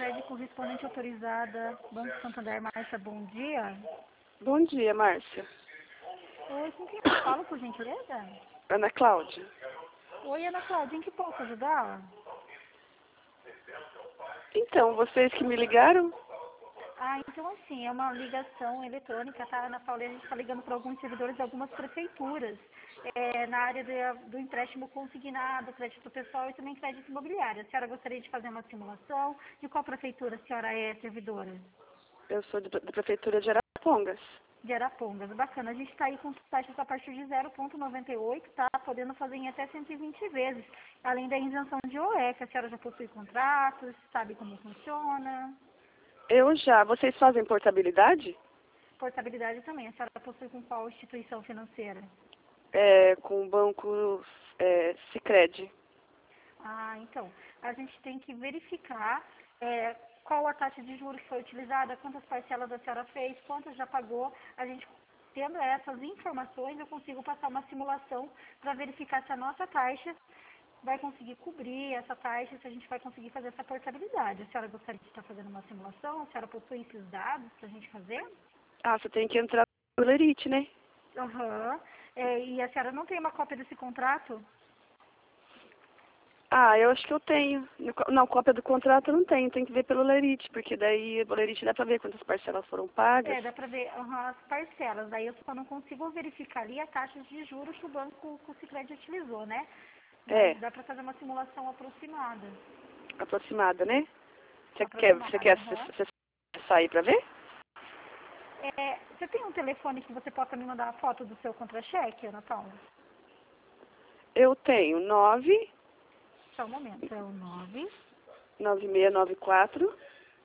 Sicredi correspondente autorizada, Banco Santander, Márcia, bom dia. Bom dia, Márcia. Oi, com quem eu falo, por gentileza? Ana Cláudia. Oi, Ana Cláudia, em que posso ajudar? Então, vocês que me ligaram? Ah, então assim, é uma ligação eletrônica, tá? Ana Paula, a gente está ligando para alguns servidores de algumas prefeituras, na área do empréstimo consignado, crédito pessoal e também crédito imobiliário. A senhora gostaria de fazer uma simulação? De qual prefeitura a senhora é servidora? Eu sou da Prefeitura de Arapongas. De Arapongas, bacana. A gente está aí com taxas a partir de 0,98, tá? Podendo fazer em até 120 vezes. Além da isenção de OF, a senhora já possui contratos, sabe como funciona? Eu já. Vocês fazem portabilidade? Portabilidade também. A senhora possui com qual instituição financeira? Com o banco Sicredi. Ah, então. A gente tem que verificar qual a taxa de juros que foi utilizada, quantas parcelas a senhora fez, quantas já pagou. A gente, tendo essas informações, eu consigo passar uma simulação para verificar se a nossa taxa vai conseguir cobrir essa taxa, se a gente vai conseguir fazer essa portabilidade. A senhora gostaria de estar fazendo uma simulação? A senhora possui esses dados para a gente fazer? Ah, você tem que entrar no Lerite, né? Aham. E a senhora não tem uma cópia desse contrato? Ah, eu acho que eu tenho. Não, cópia do contrato eu não tenho. Tem que ver pelo Lerite, porque daí o Lerite dá pra ver quantas parcelas foram pagas. Dá para ver as parcelas. Daí eu só não consigo verificar ali a taxa de juros que o banco que o Sicredi utilizou, né? Mas É, dá para fazer uma simulação aproximada. aproximada, né? Você Aproximada, quer aham. sair pra ver? Você tem um telefone que você possa me mandar a foto do seu contra-cheque, Ana Paula? Eu tenho Só um momento. É o 9694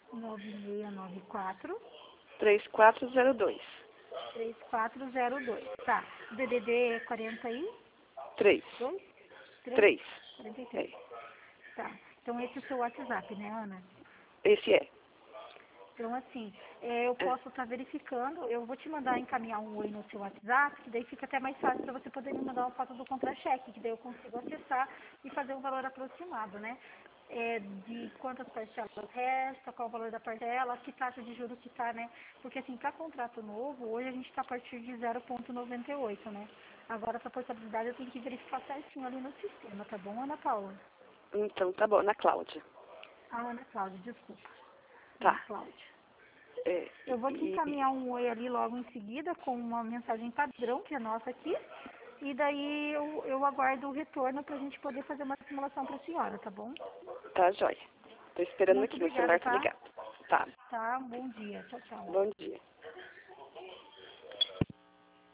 99694 3402. 3402. Tá. DDD 42? 3. 3? 3. 43. É. Tá. Então esse é o seu WhatsApp, né, Ana? Esse é. Então, assim, eu posso estar verificando, eu vou te mandar encaminhar um oi no seu WhatsApp, que daí fica até mais fácil para você poder me mandar uma foto do contra-cheque, que daí eu consigo acessar e fazer um valor aproximado, né? De quantas parcelas resta, qual o valor da parcela, que taxa de juros que está, né? Porque, assim, para contrato novo, hoje a gente está a partir de 0,98, né? Agora, para portabilidade, eu tenho que verificar certinho ali no sistema, tá bom, Ana Paula? Então, tá bom. Ana Cláudia. Ah, Ana Cláudia, desculpa. Ana Tá. Cláudia. É, Eu vou te encaminhar um oi ali logo em seguida com uma mensagem padrão, que é nossa aqui. E daí eu aguardo o retorno para a gente poder fazer uma simulação para a senhora, tá bom? tá, joia. Tô esperando Muito aqui, meu obrigada, celular tá tá? ligado. Tá. Tá, bom dia. Tchau, tchau. Bom dia.